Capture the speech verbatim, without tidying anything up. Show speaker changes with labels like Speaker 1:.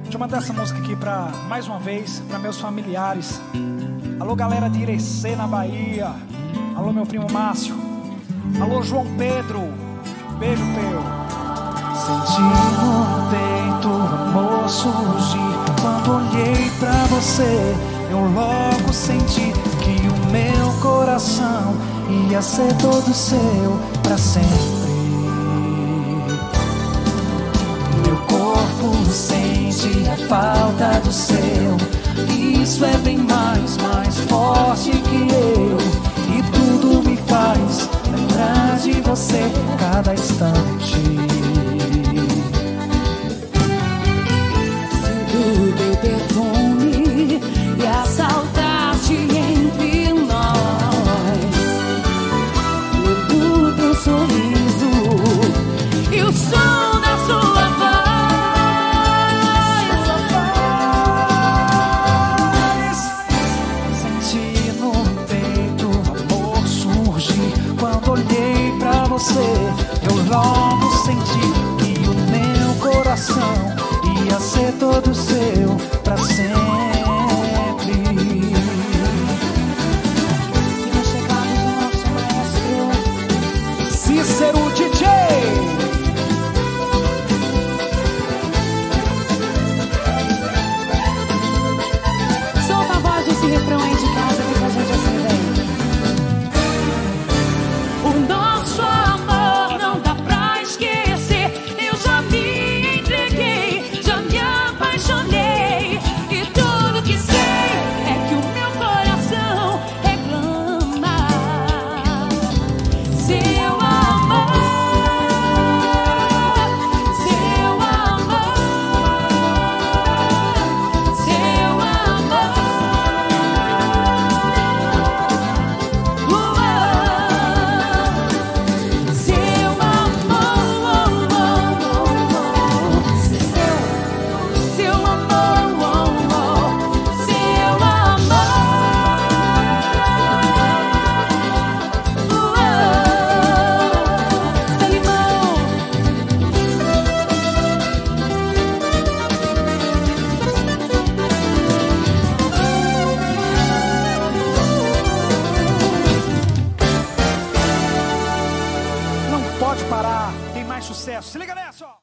Speaker 1: Deixa eu mandar essa música aqui pra, mais uma vez, para meus familiares. Alô, galera de Irecê, na Bahia. Alô, meu primo Márcio. Alô, João Pedro. Beijo, Peu. Senti no peito o amor surgir. Quando olhei pra você, eu logo senti que o meu coração ia ser todo seu pra sempre. Meu corpo sente a falta do seu. Isso é bem mais, mais forte que eu. E tudo me faz lembrar de você cada instante.
Speaker 2: Sinto teu perfume e a saudade entre nós. Lembro teu sorriso e o sol.